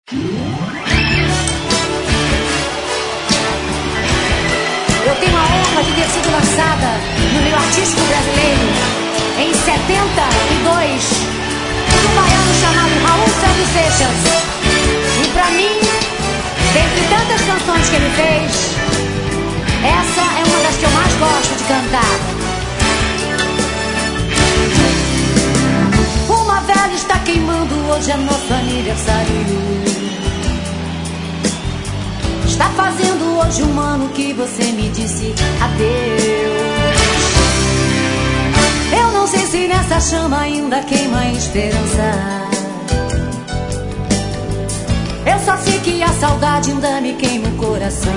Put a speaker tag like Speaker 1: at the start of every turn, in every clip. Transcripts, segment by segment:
Speaker 1: Eu tenho a honra de ter sido lançada no meio artístico brasileiro em 72 por um baiano chamado Raul Sérgio Seixas. E pra mim, dentre tantas canções que ele fez, essa é uma das que eu mais gosto de cantar. Uma vela está queimando, hoje é nosso aniversário. Está fazendo hoje um ano que você me disse adeus. Eu não sei se nessa chama ainda queima a esperança. Eu só sei que a saudade ainda me queima o coração.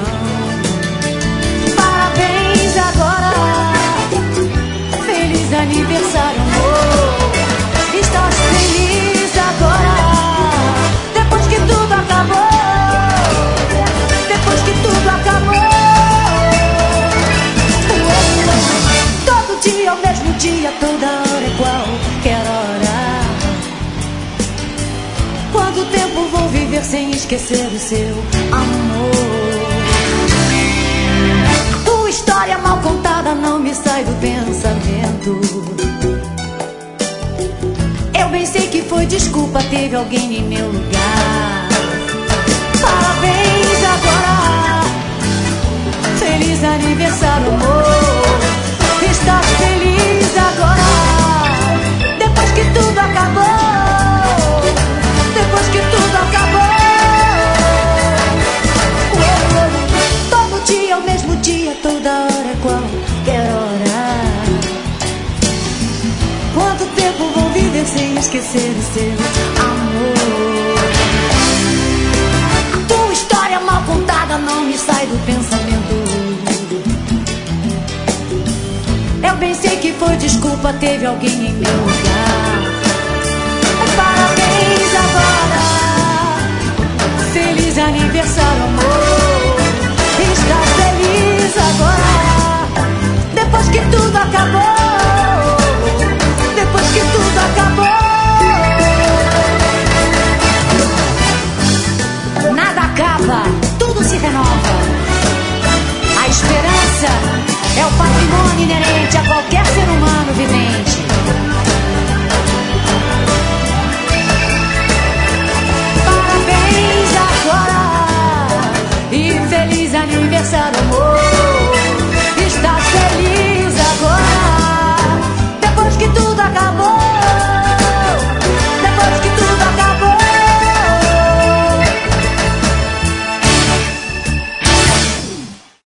Speaker 1: Parabéns agora, feliz aniversário, amor. Estás feliz agora, depois que tudo acabou. Depois que tudo acabou. Todo dia é o mesmo dia, toda hora é qualquer hora. Quanto tempo vou viver sem esquecer o seu amor? Tua história mal contada não me sai do pensamento. Eu bem sei que foi desculpa, teve alguém em meu lugar. Parabéns agora, feliz aniversário, amor. Estás feliz agora, depois que tudo acabou. Depois que tudo acabou. Todo dia é o mesmo dia, toda hora é qualquer hora. Quanto tempo vou viver sem esquecer o seu amor? Tua história mal contada não me sai do pensamento. Eu bem sei que foi desculpa, teve alguém em meu lugar. Parabéns agora, feliz aniversário, amor. Estás feliz agora, depois que tudo acabou. Depois que tudo acabou. Nada acaba, tudo se renova. A esperança é o patrimônio inerente a qualquer ser humano vivente. Parabéns agora e feliz aniversário, amor.